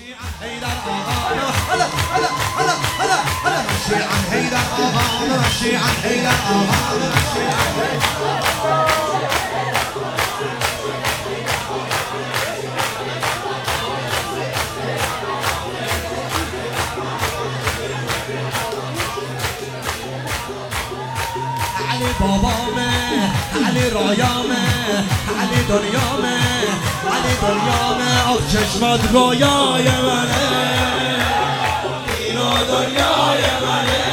حیدر آقا هلا هلا هلا هلا هلا مشي عن حیدر آقا مشي عن حیدر آقا مشي عن علی بابامه علی رایامه علی دنیامه علی دنیامه آخ چشمات رویای منه اینا دنیای منه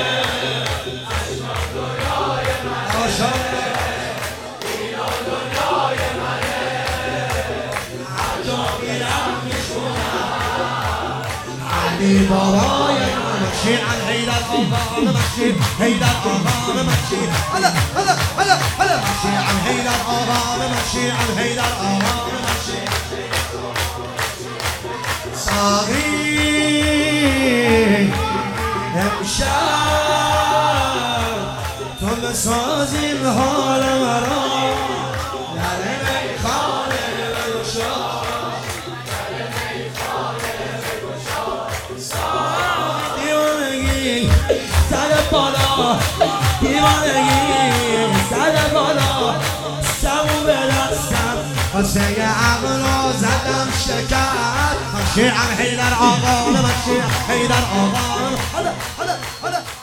چشمات رویای منه اینا دنیای منه هر جا میرم میشونم علی بابای من مشي عن حیدر آقا مشي حیدر آقا مشي هلا هلا هلا هلا مشي عن حیدر آقا مشي عن حیدر آقا مشي ساقی امشب تو بسازیم حال مرا در میخانه بگشا در میخانه بگشا دیوانگی سر بالا دیوانگی سر بالا سمو به دستم واسه عقل رو زدم شکر مشي عن حیدر آقا مشي عن حیدر آقا هلا هلا هلا